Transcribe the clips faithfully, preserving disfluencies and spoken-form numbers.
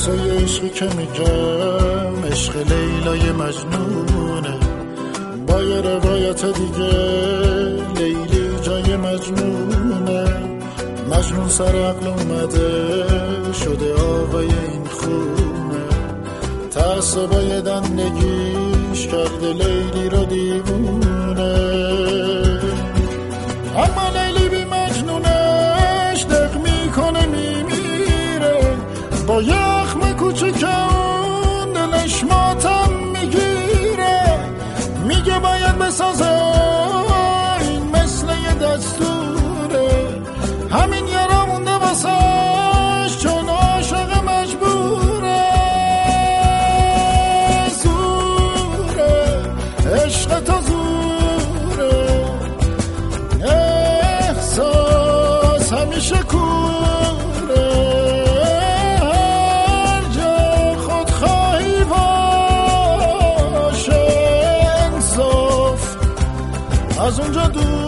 قصه عشقی که میگم عشق لیلای مجنونه، با یه روایت دیگه لیلی جای مجنونه. مجنون سر عقل اومده شده آقای این خونه، تعصبای دندگیش کرده لیلی رو دیوونه. اما لیلی بی مجنونش دق میکنه میمیره، با یخم کوچکم دلش ماتم میگیره. میگه باید بسازه این مثل یه دستوره، همین یارا مونده واسش چون عاشق مجبوره. زوره عشق تو زوره، احساس همیشه کوره. هر جا خود خواهی باشه انصاف از اونجا دوره.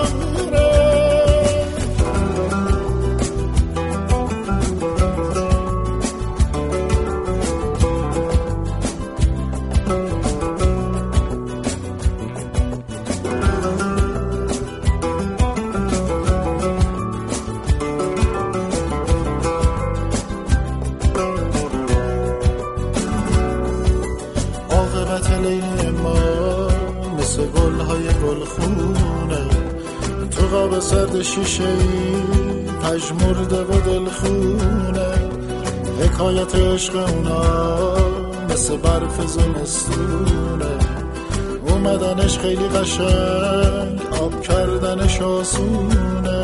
عاقبت لیل ما مثل گل‌های گلخونه، تو قاب سرد شیشه‌ای پژمرده و دلخونه. حکایت عشق اونا مثل برف زمستونه، اومدنش خیلی قشنگ آب کردنش آسونه.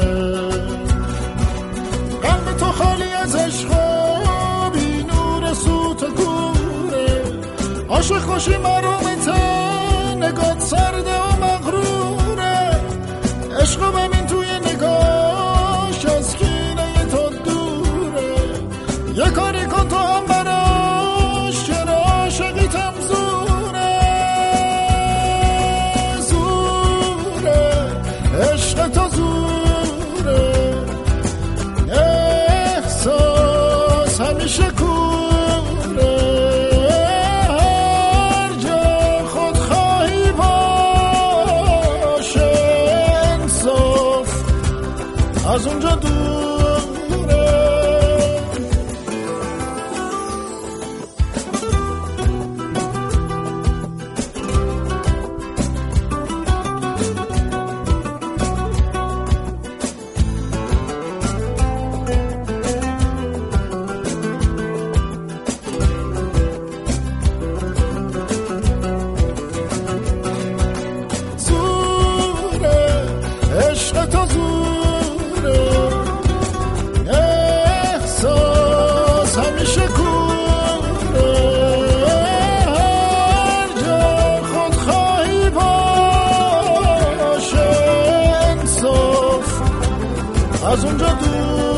قلب تو خالی از عشق و بی نور سوت کوره، عاشق خوشی مرومته نگات سرده و مغروره. عشق ببین توی نگاش از کینه تو دوره، یه کاری کن تو هم براش چرا عاشقیتم زوره. زوره عشق تو زوره، احساس همیشه کوره. هر جا خود خواهی باشه انصاف از اونجا دوره. زوره عشق تو زوره، احساس همیشه کوره. هر جا خود خواهی باشه انصاف از اونجا دور.